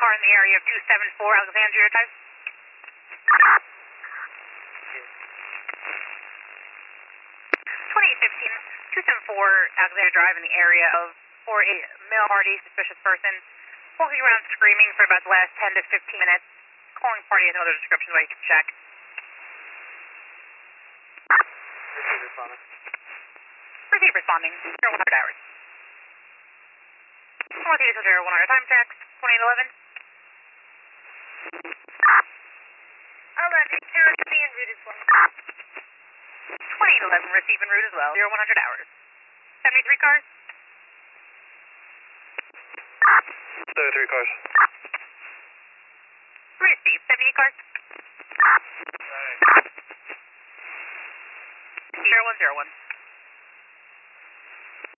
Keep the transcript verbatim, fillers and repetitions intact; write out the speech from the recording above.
car in the area of two seven four Alexandria Drive. twenty-eight fifteen, two seven four Alexandria Drive in the area of for a male party suspicious person walking around screaming for about the last ten to fifteen minutes. Calling party has no other description, but you can check. Receive responding. Receive responding. zero one hundred hours. Northeast of zero one hundred time checks. twenty-eight eleven. eleven, zero to be en route as well. twenty-eight eleven, receive en route as well. zero one hundred hours. seventy-three cars. seventy-three cars. Receive seventy-eight cars. zero one zero one.